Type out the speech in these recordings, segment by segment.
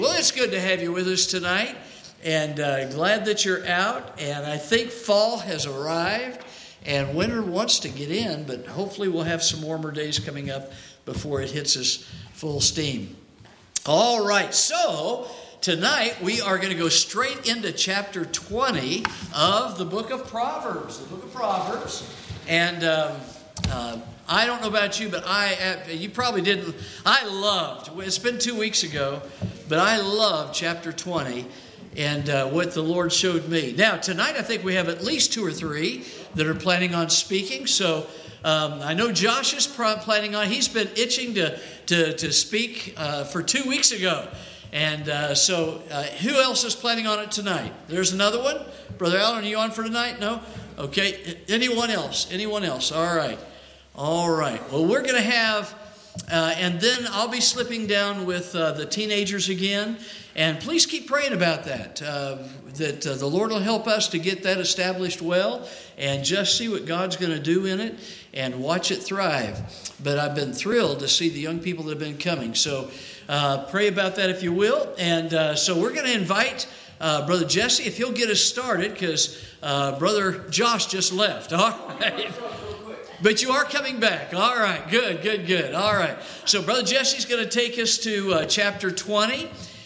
Well, it's good to have you with us tonight, and glad that you're out. And I think fall has arrived, and winter wants to get in, but hopefully we'll have some warmer days coming up before it hits us full steam. All right, so tonight we are going to go straight into chapter 20 of the book of Proverbs. The book of Proverbs, and I don't know about you, but you probably didn't. It's been 2 weeks ago, but I love chapter 20 and what the Lord showed me. Now, tonight I think we have at least 2 or 3 that are planning on speaking. So I know Josh is planning on. He's been itching to speak for 2 weeks ago. And so who else is planning on it tonight? There's another one. Brother Allen, are you on for tonight? No? Okay. Anyone else? Anyone else? All right. All right. Well, we're going to have, and then I'll be slipping down with the teenagers again. And please keep praying about that, that the Lord will help us to get that established well and just see what God's going to do in it and watch it thrive. But I've been thrilled to see the young people that have been coming. So pray about that if you will. And so we're going to invite Brother Jesse, if he'll get us started, because Brother Josh just left. All right. But you are coming back. All right. Good. All right. So Brother Jesse's going to take us to chapter 20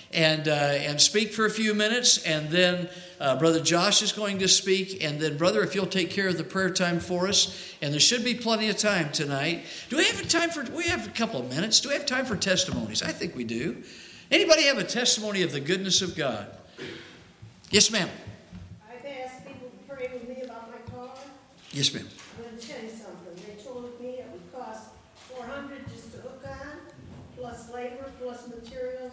and speak for a few minutes. And then Brother Josh is going to speak. And then, Brother, if you'll take care of the prayer time for us. And there should be plenty of time tonight. We have a couple of minutes. Do we have time for testimonies? I think we do. Anybody have a testimony of the goodness of God? Yes, ma'am. I've asked people to pray with me about my car. Yes, ma'am. I'm going to tell you something. They told me it would cost $400 just to hook on, plus labor, plus materials.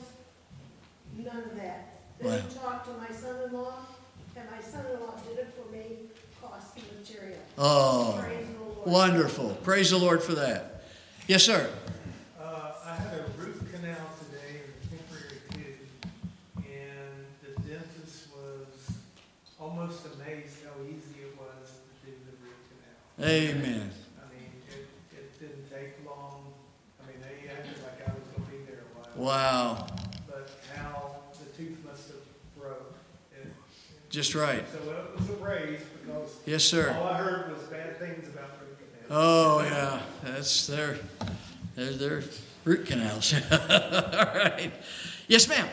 None of that. Then I talked to my son-in-law, and my son-in-law did it for me, cost and material. Oh, praise the Lord. Wonderful. Praise the Lord for that. Yes, sir. I had a root canal today, a temporary tube, and the dentist was almost amazed how easy it was to do the root canal. Amen. I mean, it didn't take long. I mean, they acted like I was going to be there a while. Wow. But how the tooth must have broke. Just right. So it was a praise because Yes, sir. all I heard was bad things about root canals. Oh, yeah. That's their root canals. All right. Yes, ma'am.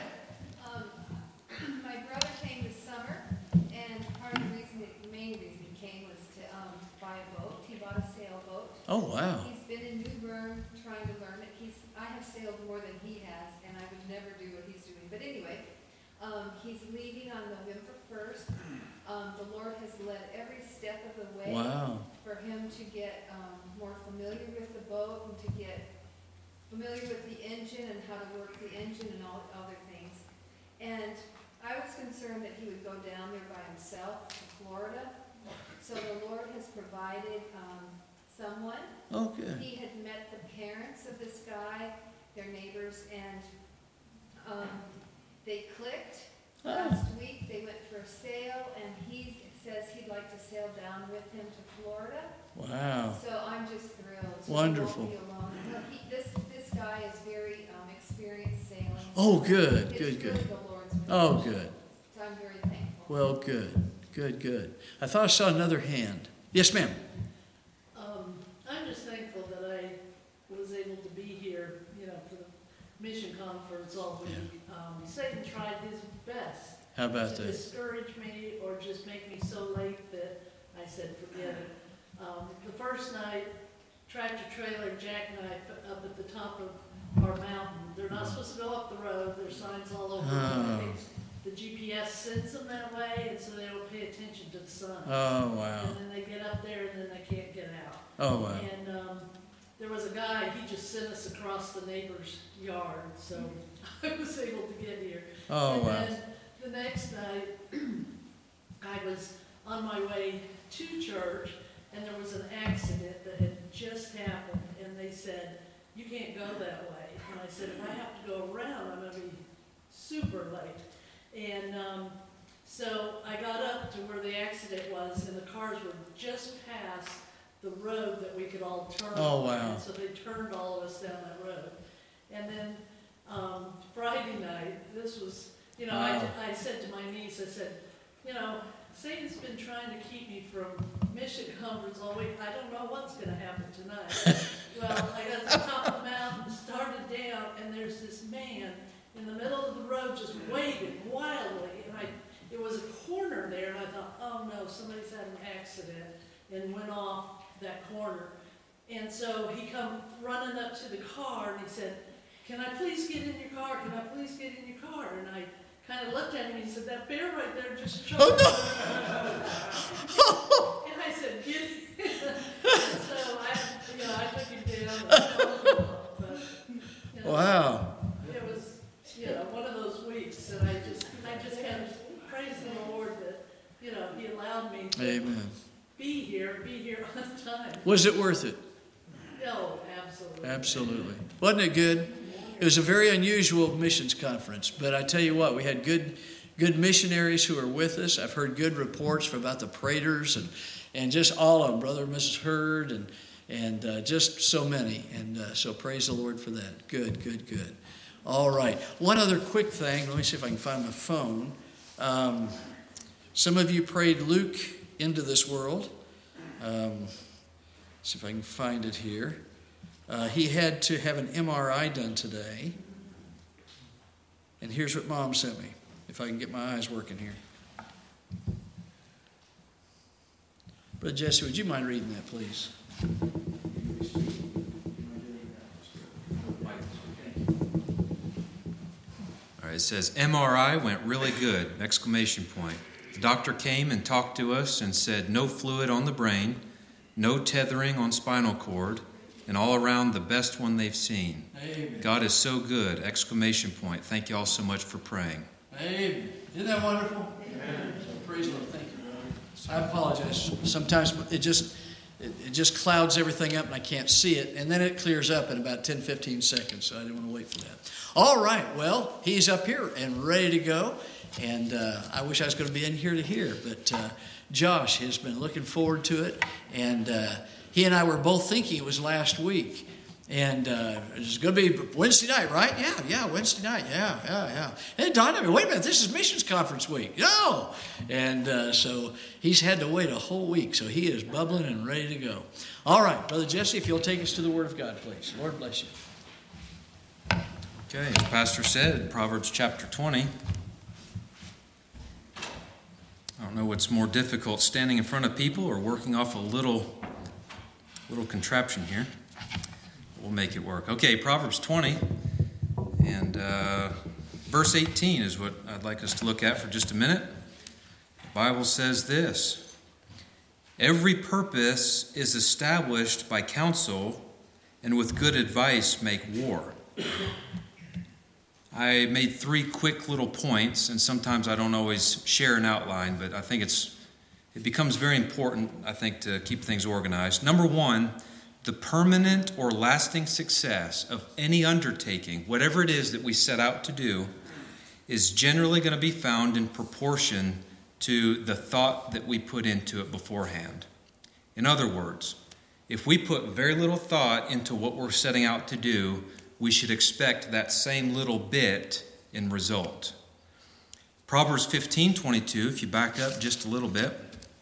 My brother came this summer, and the main reason he came was to buy a boat. He bought a sailboat. Oh, wow. He's been in New Bern trying to learn it. I have sailed more than he has, and I would never do what he's doing. But anyway, he's leaving on November 1st. The Lord has led every step of the way for him to get more familiar with the boat and to get familiar with the engine and how to work the engine and all other things. And I was concerned that he would go down there by himself to Florida. So the Lord has provided someone. Oh, good. He had met the parents of this guy, their neighbors, and they clicked. Last week they went for a sail, and he says he'd like to sail down with him to Florida. Wow. So I'm just thrilled. So Wonderful. He won't be alone. This guy is very experienced sailing. Oh, good. It's Good. really the Lord's will. Oh, good. So I'm very thankful. Well, good. I thought I saw another hand. Yes, ma'am. I'm just thankful that I was able to be here, for the mission conference all week. Satan tried his best How about to that? discourage me or just make me so late that I said, forget it. The first night, tractor trailer jackknife up at the top of our mountain. They're not supposed to go up the road. There's signs all over. I think the GPS sends them that way, and so they don't pay attention to the signs. Oh, wow. And then they get up there, and then they can't get out. Oh, wow. And there was a guy, he just sent us across the neighbor's yard, so I was able to get here. Oh, And wow. then the next night, I was on my way to church, and there was an accident that had just happened, and they said, you can't go that way. And I said, if I have to go around, I'm going to be super late. And so I got up to where the accident was, and the cars were just past the road that we could all turn on. Oh, wow. And so they turned all of us down that road. And then Friday night, this was, Wow. I said to my niece, I said, Satan's been trying to keep me from mission conference all week. I don't know what's going to happen tonight. Well, I got to the top of the mountain, started down, and there's this man in the middle of the road just waving wildly. And it was a corner there, and I thought, oh no, somebody's had an accident and went off that corner. And so he come running up to the car, and he said, can I please get in your car? Can I please get in your car? And I kind of looked at him, and he said, that bear right there just choked. Oh, no. And I said, get in. And so I took him down. And but, Wow. It was, one of those weeks, and I just kind of praised the Lord that, He allowed me to Amen. be here on time. Was it worth it? Oh, absolutely. Absolutely. Wasn't it good? It was a very unusual missions conference, but I tell you what, we had good missionaries who are with us. I've heard good reports about the Praters and just all of them, Brother and Mrs. Hurd, and just so many. And so praise the Lord for that. Good. All right. One other quick thing. Let me see if I can find my phone. Some of you prayed Luke into this world. See if I can find it here. He had to have an MRI done today. And here's what Mom sent me, if I can get my eyes working here. Brother Jesse, would you mind reading that, please? All right, it says, MRI went really good, exclamation point. The doctor came and talked to us and said no fluid on the brain, no tethering on spinal cord, and all around the best one they've seen. Amen. God is so good, exclamation point. Thank you all so much for praying. Amen. Isn't that wonderful? Amen. Praise the Lord. Thank you, brother. I apologize. Sometimes it just clouds everything up and I can't see it. And then it clears up in about 10, 15 seconds. So I didn't want to wait for that. All right. Well, he's up here and ready to go. And I wish I was going to be in here to hear. But Josh has been looking forward to it. And he and I were both thinking it was last week. And it's going to be Wednesday night, right? Yeah, Wednesday night. Yeah. Hey, Don, wait a minute, this is missions conference week. No! And so he's had to wait a whole week. So he is bubbling and ready to go. All right, Brother Jesse, if you'll take us to the Word of God, please. Lord bless you. Okay, as Pastor said, Proverbs chapter 20. I don't know what's more difficult, standing in front of people or working off a little contraption here. We'll make it work. Okay, Proverbs 20 and verse 18 is what I'd like us to look at for just a minute. The Bible says this: every purpose is established by counsel, and with good advice make war. I made 3 quick little points, and sometimes I don't always share an outline, but I think it becomes very important, I think, to keep things organized. Number 1, the permanent or lasting success of any undertaking, whatever it is that we set out to do, is generally going to be found in proportion to the thought that we put into it beforehand. In other words, if we put very little thought into what we're setting out to do, we should expect that same little bit in result. Proverbs 15:22, if you back up just a little bit,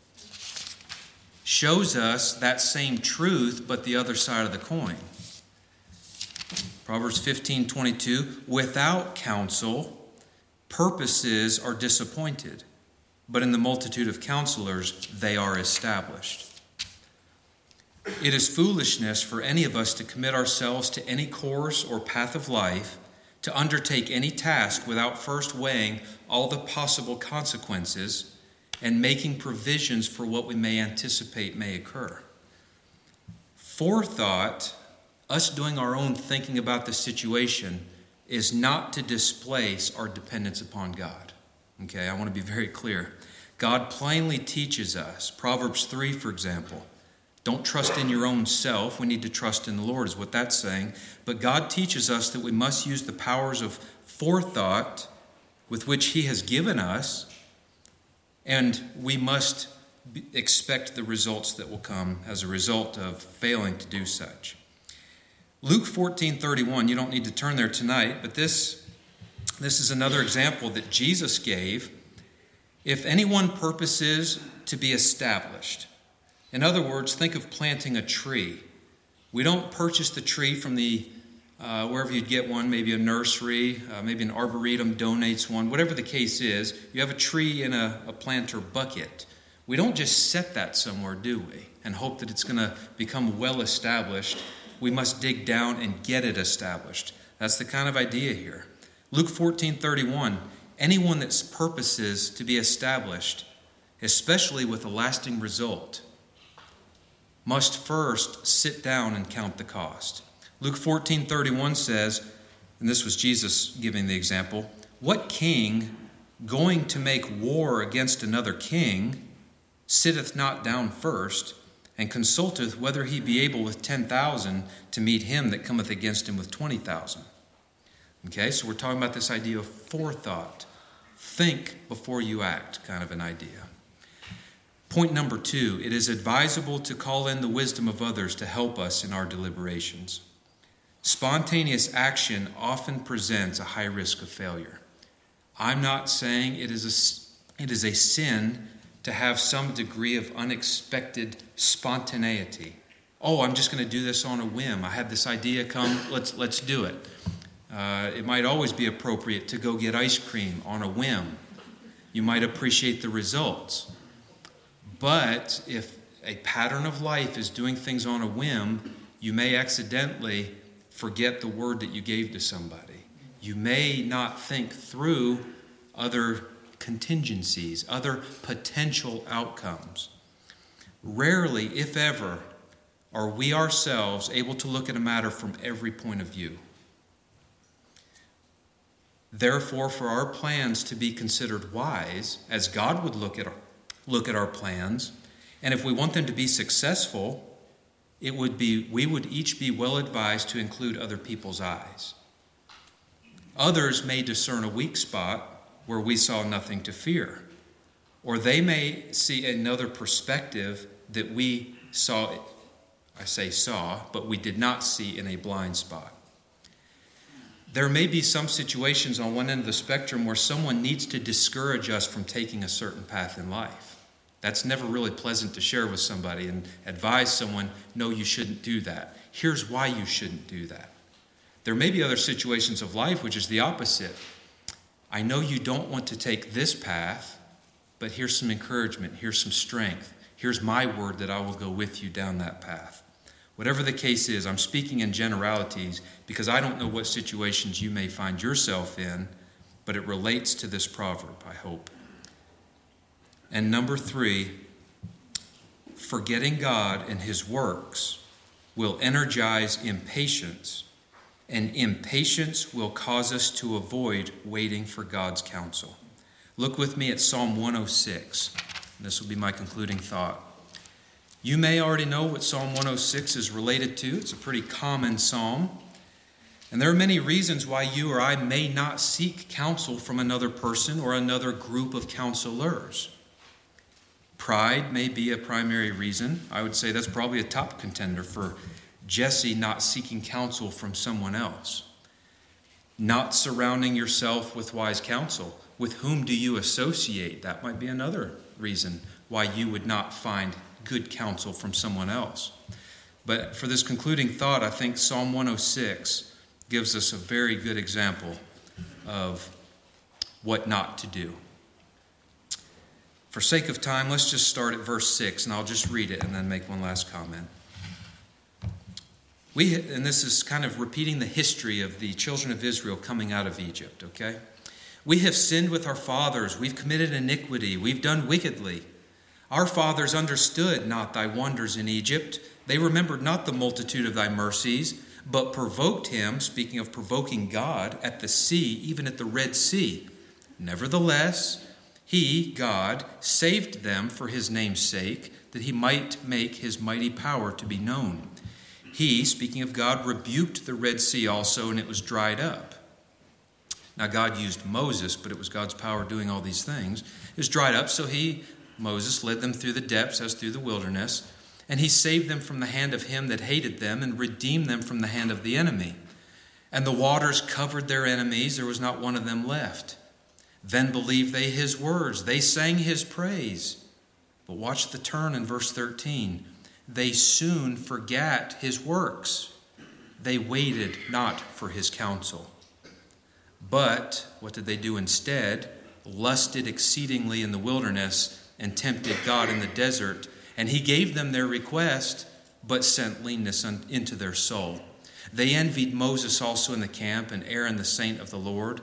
shows us that same truth, but the other side of the coin. Proverbs 15:22, without counsel, purposes are disappointed, but in the multitude of counselors, they are established. It is foolishness for any of us to commit ourselves to any course or path of life, to undertake any task without first weighing all the possible consequences and making provisions for what we may anticipate may occur. Forethought, us doing our own thinking about the situation, is not to displace our dependence upon God. Okay, I want to be very clear. God plainly teaches us, Proverbs 3, for example, don't trust in your own self. We need to trust in the Lord, is what that's saying. But God teaches us that we must use the powers of forethought with which He has given us, and we must expect the results that will come as a result of failing to do such. Luke 14:31, you don't need to turn there tonight, but this is another example that Jesus gave. If anyone purposes to be established. In other words, think of planting a tree. We don't purchase the tree from the wherever you'd get one, maybe a nursery, maybe an arboretum donates one. Whatever the case is, you have a tree in a planter bucket. We don't just set that somewhere, do we? And hope that it's going to become well established. We must dig down and get it established. That's the kind of idea here. Luke 14:31, anyone that purposes to be established, especially with a lasting result, must first sit down and count the cost. Luke 14:31 says, and this was Jesus giving the example, what king going to make war against another king sitteth not down first, and consulteth whether he be able with 10,000 to meet him that cometh against him with 20,000. Okay, so we're talking about this idea of forethought. Think before you act, kind of an idea. Point number 2, it is advisable to call in the wisdom of others to help us in our deliberations. Spontaneous action often presents a high risk of failure. I'm not saying it is a sin to have some degree of unexpected spontaneity. Oh, I'm just going to do this on a whim. I had this idea come, let's do it. It might always be appropriate to go get ice cream on a whim. You might appreciate the results. But if a pattern of life is doing things on a whim, you may accidentally forget the word that you gave to somebody. You may not think through other contingencies, other potential outcomes. Rarely, if ever, are we ourselves able to look at a matter from every point of view. Therefore, for our plans to be considered wise, as God would look at our plans, and if we want them to be successful, we would each be well advised to include other people's eyes. Others may discern a weak spot where we saw nothing to fear, or they may see another perspective that we saw, but we did not see in a blind spot. There may be some situations on one end of the spectrum where someone needs to discourage us from taking a certain path in life. That's never really pleasant to share with somebody and advise someone, no, you shouldn't do that. Here's why you shouldn't do that. There may be other situations of life which is the opposite. I know you don't want to take this path, but here's some encouragement, here's some strength. Here's my word that I will go with you down that path. Whatever the case is, I'm speaking in generalities because I don't know what situations you may find yourself in, but it relates to this proverb, I hope. And number 3, forgetting God and his works will energize impatience, and impatience will cause us to avoid waiting for God's counsel. Look with me at Psalm 106. This will be my concluding thought. You may already know what Psalm 106 is related to. It's a pretty common psalm. And there are many reasons why you or I may not seek counsel from another person or another group of counselors. Pride may be a primary reason. I would say that's probably a top contender for Jesse not seeking counsel from someone else. Not surrounding yourself with wise counsel. With whom do you associate? That might be another reason why you would not find good counsel from someone else. But for this concluding thought, I think Psalm 106 gives us a very good example of what not to do. For sake of time, let's just start at verse 6, and I'll just read it and then make one last comment. And this is kind of repeating the history of the children of Israel coming out of Egypt, okay? We have sinned with our fathers. We've committed iniquity. We've done wickedly. Our fathers understood not thy wonders in Egypt. They remembered not the multitude of thy mercies, but provoked him, speaking of provoking God, at the sea, even at the Red Sea. Nevertheless, he, God, saved them for his name's sake, that he might make his mighty power to be known. He, speaking of God, rebuked the Red Sea also, and it was dried up. Now God used Moses, but it was God's power doing all these things. It was dried up, so Moses led them through the depths as through the wilderness. And he saved them from the hand of him that hated them and redeemed them from the hand of the enemy. And the waters covered their enemies. There was not one of them left. Then believed they his words. They sang his praise. But watch the turn in verse 13. They soon forgat his works. They waited not for his counsel. But what did they do instead? Lusted exceedingly in the wilderness and tempted God in the desert. And he gave them their request, but sent leanness into their soul. They envied Moses also in the camp, and Aaron the saint of the Lord.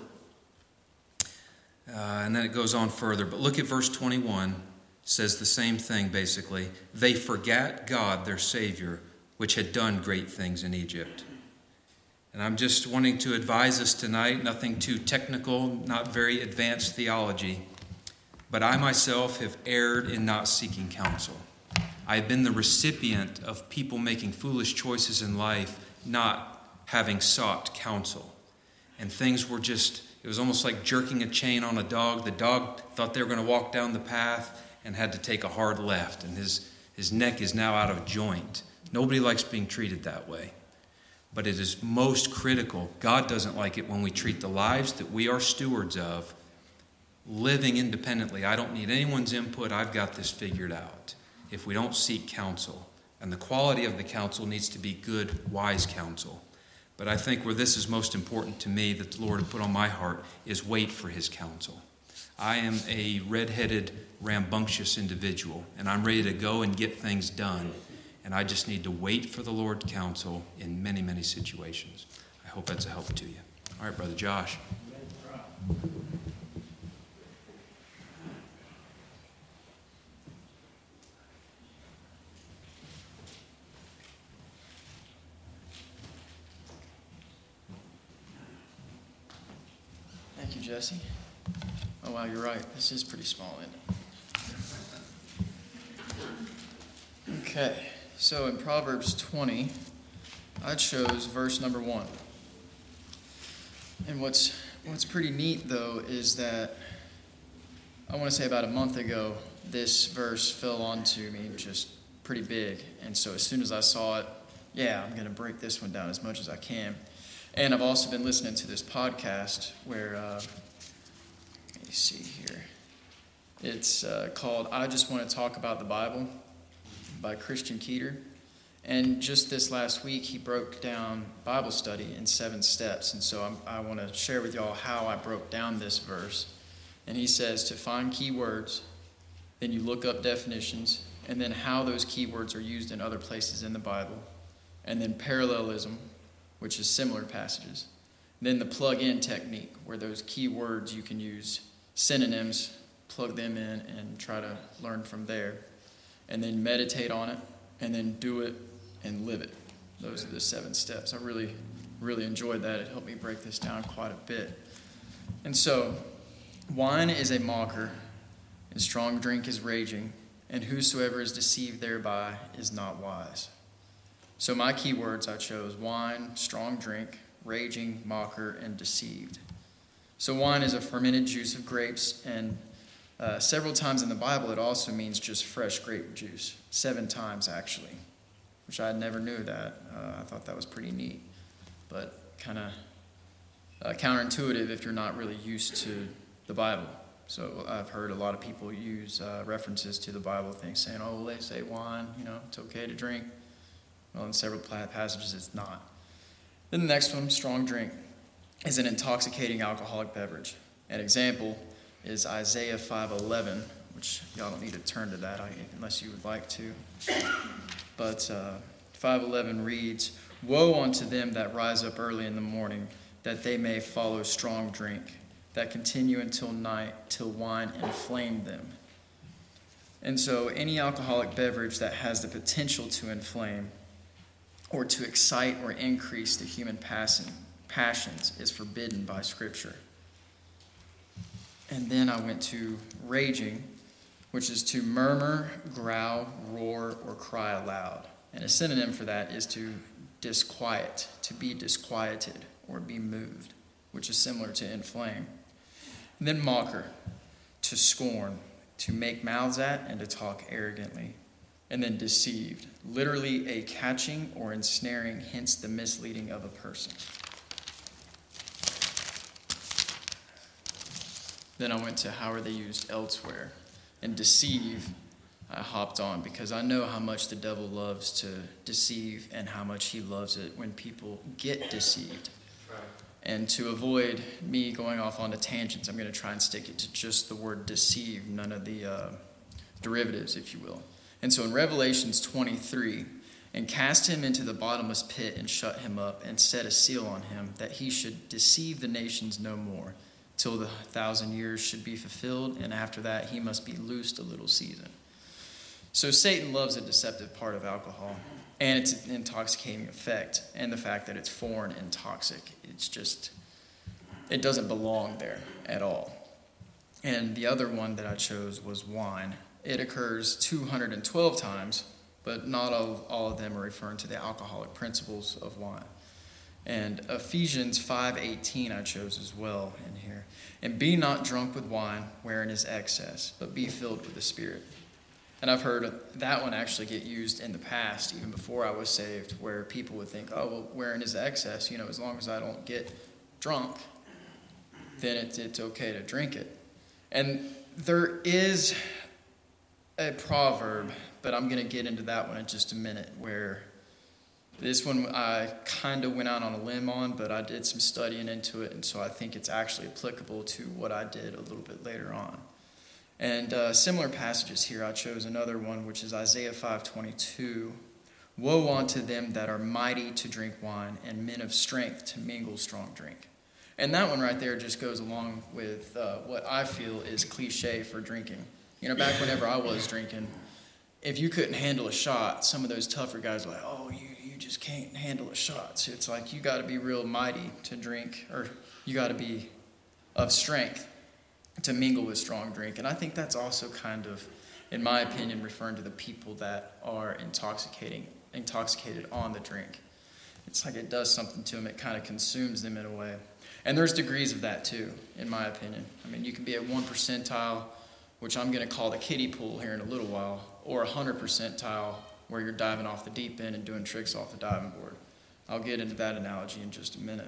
And then it goes on further. But look at verse 21. It says the same thing, basically. They forgot God, their Savior, which had done great things in Egypt. And I'm just wanting to advise us tonight, nothing too technical, not very advanced theology. But I myself have erred in not seeking counsel. I have been the recipient of people making foolish choices in life, not having sought counsel. And things were just, it was almost like jerking a chain on a dog. The dog thought they were going to walk down the path and had to take a hard left. And his neck is now out of joint. Nobody likes being treated that way. But it is most critical. God doesn't like it when we treat the lives that we are stewards of living independently. I don't need anyone's input. I've got this figured out. If we don't seek counsel, and the quality of the counsel needs to be good, wise counsel. But I think where this is most important to me, that the Lord had put on my heart, is wait for his counsel. I am a red-headed, rambunctious individual, and I'm ready to go and get things done. And I just need to wait for the Lord's counsel in many, many situations. I hope that's a help to you. All right, Brother Josh. Thank you, Jesse. Oh, wow, you're right. This is pretty small, isn't it? Okay, so in Proverbs 20, I chose verse number 1. And what's pretty neat, though, is that I want to say about a month ago, this verse fell onto me just pretty big. And so as soon as I saw it, I'm going to break this one down as much as I can. And I've also been listening to this podcast where, let me see here. It's called I Just Want to Talk About the Bible by Christian Keeter. And just this last week, he broke down Bible study in 7 steps. And so I want to share with y'all how I broke down this verse. And he says to find key words, then you look up definitions, and then how those key words are used in other places in the Bible, and then parallelism, which is similar passages. And then the plug-in technique, where those key words you can use synonyms, plug them in, and try to learn from there. And then meditate on it, and then do it and live it. Those are the 7 steps. I really, really enjoyed that. It helped me break this down quite a bit. And so, wine is a mocker, and strong drink is raging, and whosoever is deceived thereby is not wise. So my key words I chose: wine, strong drink, raging, mocker, and deceived. So wine is a fermented juice of grapes, and several times in the Bible it also means just fresh grape juice. 7 times actually, which I never knew that. I thought that was pretty neat, but kind of counterintuitive if you're not really used to the Bible. So I've heard a lot of people use references to the Bible, things saying, oh, well, they say wine, it's okay to drink. Well, in several passages, it's not. Then the next one, strong drink, is an intoxicating alcoholic beverage. An example is Isaiah 5:11, which y'all don't need to turn to that unless you would like to. But 5:11 reads, woe unto them that rise up early in the morning, that they may follow strong drink, that continue until night, till wine inflame them. And so any alcoholic beverage that has the potential to inflame or to excite or increase the human passions is forbidden by Scripture. And then I went to raging, which is to murmur, growl, roar, or cry aloud. And a synonym for that is to disquiet, to be disquieted or be moved, which is similar to inflame. And then mocker, to scorn, to make mouths at, and to talk arrogantly. And then deceived, literally a catching or ensnaring, hence the misleading of a person. Then I went to how are they used elsewhere. And deceive, I hopped on because I know how much the devil loves to deceive and how much he loves it when people get deceived. And to avoid me going off onto tangents, I'm going to try and stick it to just the word deceive, none of the derivatives, if you will. And so in Revelations 23, and cast him into the bottomless pit and shut him up and set a seal on him that he should deceive the nations no more till the 1,000 years should be fulfilled, and after that he must be loosed a little season. So Satan loves a deceptive part of alcohol and its intoxicating effect and the fact that it's foreign and toxic. It's just, it doesn't belong there at all. And the other one that I chose was wine. It occurs 212 times, but not all of them are referring to the alcoholic principles of wine. And Ephesians 5:18 I chose as well in here. And be not drunk with wine, wherein is excess, but be filled with the Spirit. And I've heard that one actually get used in the past, even before I was saved, where people would think, oh, well, wherein is excess? You know, as long as I don't get drunk, then it's okay to drink it. And there is a proverb, but I'm going to get into that one in just a minute, where this one I kind of went out on a limb on, but I did some studying into it, and so I think it's actually applicable to what I did a little bit later on. And similar passages here, I chose another one, which is Isaiah 5:22. Woe unto them that are mighty to drink wine, and men of strength to mingle strong drink. And that one right there just goes along with what I feel is cliche for drinking. You know, back whenever I was drinking, if you couldn't handle a shot, some of those tougher guys were like, oh, you just can't handle a shot. So it's like you got to be real mighty to drink, or you got to be of strength to mingle with strong drink. And I think that's also kind of, in my opinion, referring to the people that are intoxicated on the drink. It's like it does something to them. It kind of consumes them in a way. And there's degrees of that too, in my opinion. I mean, you can be at 1 percentile, which I'm going to call the kiddie pool here in a little while, or 100 percentile, where you're diving off the deep end and doing tricks off the diving board. I'll get into that analogy in just a minute.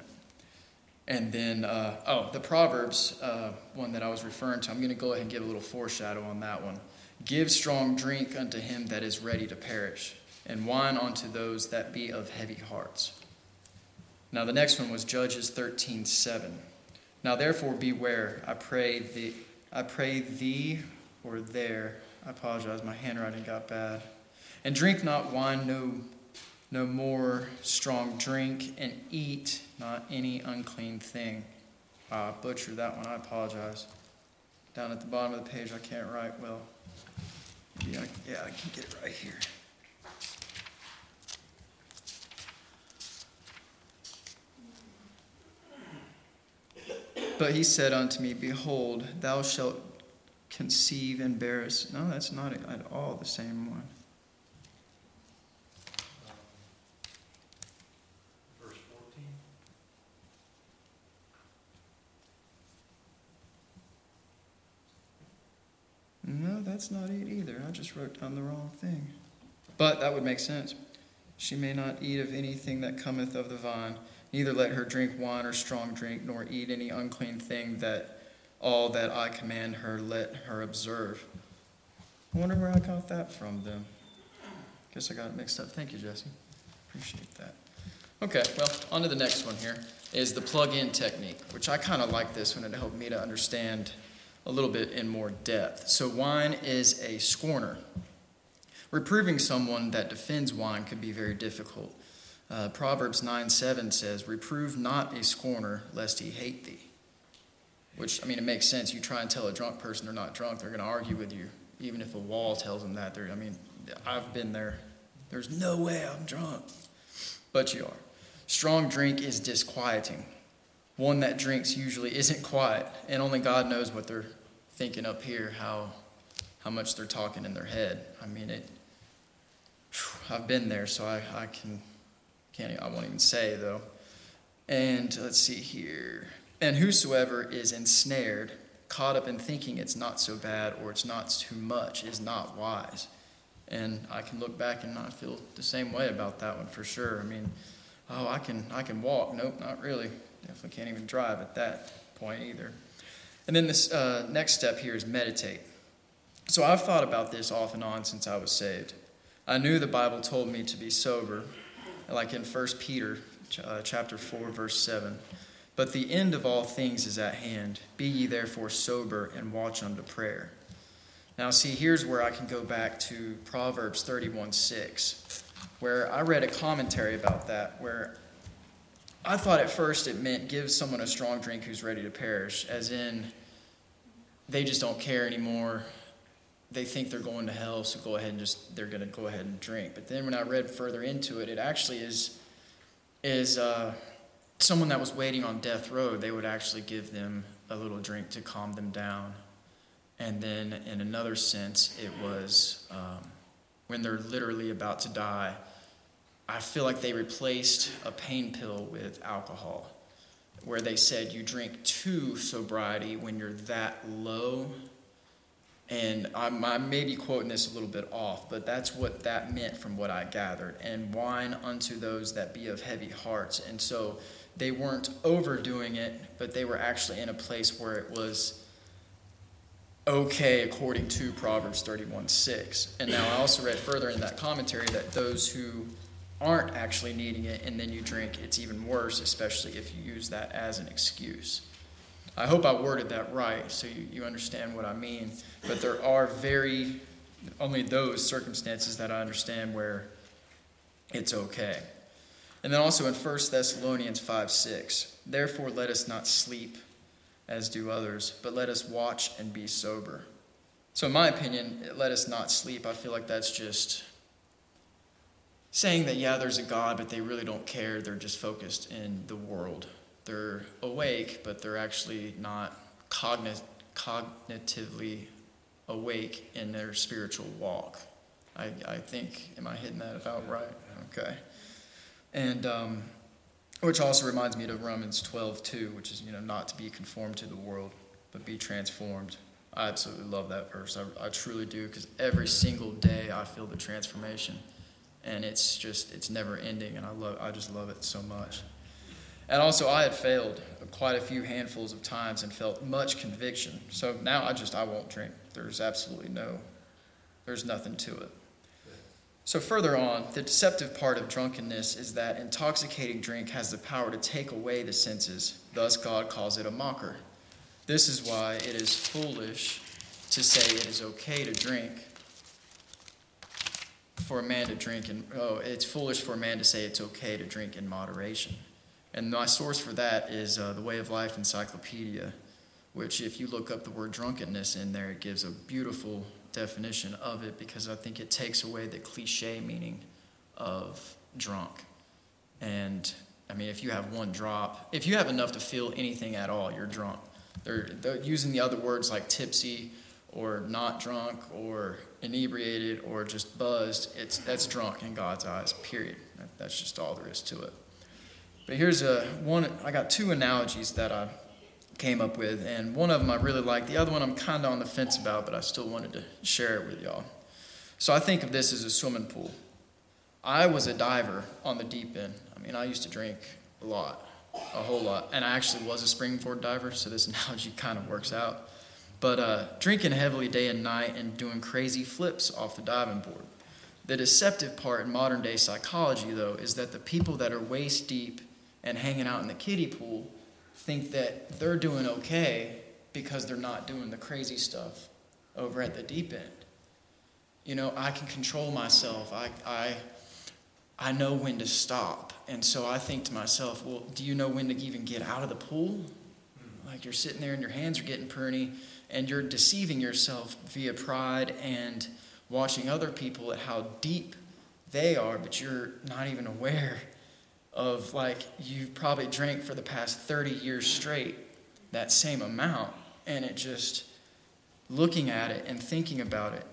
And then, the Proverbs one that I was referring to, I'm going to go ahead and give a little foreshadow on that one. Give strong drink unto him that is ready to perish, and wine unto those that be of heavy hearts. Now the next one was Judges 13:7. Now therefore beware, I pray thee, or there, I apologize, my handwriting got bad. And drink not wine, no more strong drink, and eat not any unclean thing. I butchered that one, I apologize. Down at the bottom of the page, I can't write well. Yeah, I can get it right here. But he said unto me, behold, thou shalt conceive and bear us. No, that's not at all the same one. Verse 14. No, that's not it either. I just wrote down the wrong thing. But that would make sense. She may not eat of anything that cometh of the vine, neither let her drink wine or strong drink, nor eat any unclean thing, that all that I command her let her observe. I wonder where I got that from then. Guess I got it mixed up. Thank you, Jesse. Appreciate that. Okay, well, on to the next one here is the plug-in technique, which I kind of like this one. It helped me to understand a little bit in more depth. So wine is a scorner. Reproving someone that defends wine could be very difficult. Proverbs 9:7 says, reprove not a scorner, lest he hate thee. Which, I mean, it makes sense. You try and tell a drunk person they're not drunk, they're going to argue with you. Even if a wall tells them that. I've been there. There's no way I'm drunk. But you are. Strong drink is disquieting. One that drinks usually isn't quiet, and only God knows what they're thinking up here, how much they're talking in their head. I mean, I've been there, so I won't even say, though. And let's see here. And whosoever is ensnared, caught up in thinking it's not so bad or it's not too much, is not wise. And I can look back and not feel the same way about that one for sure. I mean, I can walk. Nope, not really. Definitely can't even drive at that point either. And then this next step here is meditate. So I've thought about this off and on since I was saved. I knew the Bible told me to be sober, like in 1 Peter chapter 4, verse 7. But the end of all things is at hand. Be ye therefore sober and watch unto prayer. Now see, here's where I can go back to Proverbs 31:6, where I read a commentary about that, where I thought at first it meant give someone a strong drink who's ready to perish, as in they just don't care anymore. They think they're going to hell, so they're going to go ahead and drink. But then when I read further into it, it actually is someone that was waiting on death row. They would actually give them a little drink to calm them down. And then in another sense, it was when they're literally about to die, I feel like they replaced a pain pill with alcohol, where they said you drink to sobriety when you're that low. And I may be quoting this a little bit off, but that's what that meant from what I gathered. And wine unto those that be of heavy hearts. And so they weren't overdoing it, but they were actually in a place where it was okay according to Proverbs 31:6. And now I also read further in that commentary that those who aren't actually needing it and then you drink, it's even worse, especially if you use that as an excuse. I hope I worded that right so you understand what I mean. But there are only those circumstances that I understand where it's okay. And then also in 1 Thessalonians 5:6, therefore let us not sleep as do others, but let us watch and be sober. So in my opinion, let us not sleep, I feel like that's just saying that, yeah, there's a God, but they really don't care. They're just focused in the world. They're awake, but they're actually not cognitively awake in their spiritual walk. I think, am I hitting that about right? Okay. And which also reminds me of Romans 12:2, which is, not to be conformed to the world, but be transformed. I absolutely love that verse. I truly do, because every single day I feel the transformation. And it's never ending, and I just love it so much. And also, I had failed quite a few handfuls of times and felt much conviction. So now I won't drink. There's nothing to it. So further on, the deceptive part of drunkenness is that intoxicating drink has the power to take away the senses. Thus, God calls it a mocker. This is why it is foolish to say it is okay to drink. For a man to drink, it's foolish for a man to say it's okay to drink in moderation. And my source for that is the Way of Life Encyclopedia, which if you look up the word drunkenness in there, it gives a beautiful definition of it, because I think it takes away the cliche meaning of drunk. And I mean, if you have one drop, if you have enough to feel anything at all, you're drunk. They're using the other words like tipsy or not drunk or inebriated or just buzzed. That's drunk in God's eyes, period. That's just all there is to it. But here's I got two analogies that I came up with, and one of them I really like. The other one I'm kind of on the fence about, but I still wanted to share it with y'all. So I think of this as a swimming pool. I was a diver on the deep end. I mean, I used to drink a whole lot, and I actually was a springboard diver, so this analogy kind of works out. But drinking heavily day and night and doing crazy flips off the diving board. The deceptive part in modern day psychology, though, is that the people that are waist deep and hanging out in the kiddie pool think that they're doing okay because they're not doing the crazy stuff over at the deep end. I can control myself. I know when to stop. And so I think to myself, well, do you know when to even get out of the pool? Like, you're sitting there and your hands are getting pruny, and you're deceiving yourself via pride and watching other people at how deep they are, but you're not even aware of, like, you've probably drank for the past 30 years straight that same amount, and it just, looking at it and thinking about it,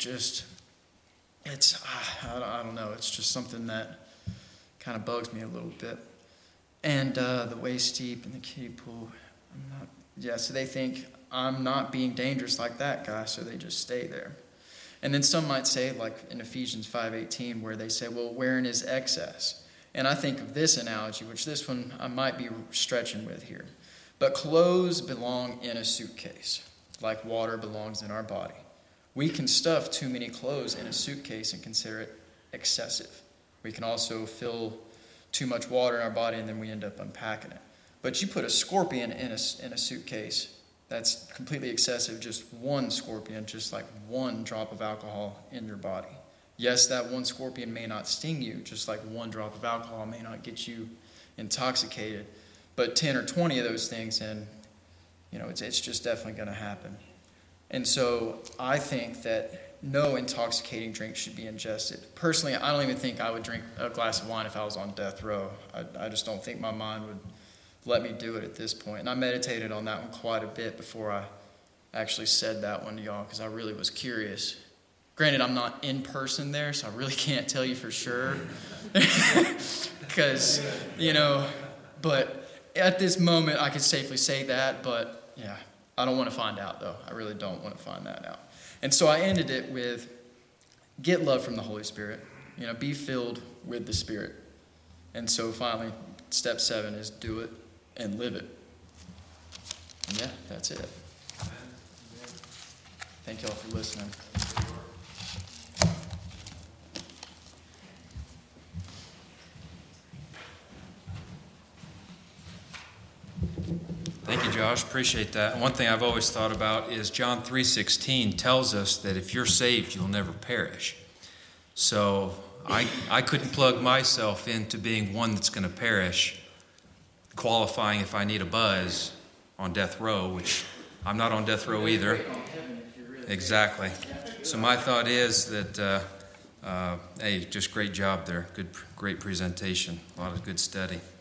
I don't know, it's just something that kind of bugs me a little bit. And the waist deep in the kiddie pool, so they think I'm not being dangerous like that guy, so they just stay there. And then some might say, like in Ephesians 5:18, where they say, well, wherein is excess? And I think of this analogy, which this one I might be stretching with here. But clothes belong in a suitcase, like water belongs in our body. We can stuff too many clothes in a suitcase and consider it excessive. We can also fill too much water in our body and then we end up unpacking it. But you put a scorpion in a suitcase, that's completely excessive, just one scorpion, just like one drop of alcohol in your body. Yes, that one scorpion may not sting you, just like one drop of alcohol may not get you intoxicated. But 10 or 20 of those things, and it's just definitely going to happen. And so I think that no intoxicating drink should be ingested. Personally, I don't even think I would drink a glass of wine if I was on death row. I just don't think my mind would let me do it at this point. And I meditated on that one quite a bit before I actually said that one to y'all, because I really was curious. Granted, I'm not in person there, so I really can't tell you for sure. Because, but at this moment, I could safely say that, but yeah, I don't want to find out, though. I really don't want to find that out. And so I ended it with, get love from the Holy Spirit. Be filled with the Spirit. And so finally, step 7 is do it and live it. And yeah, that's it. Thank y'all for listening. Thank you, Josh. Appreciate that. One thing I've always thought about is John 3:16 tells us that if you're saved, you'll never perish. So I couldn't plug myself into being one that's going to perish, qualifying if I need a buzz on death row, which I'm not on death row either. Exactly. So my thought is that, hey, just great job there. Great presentation. A lot of good study.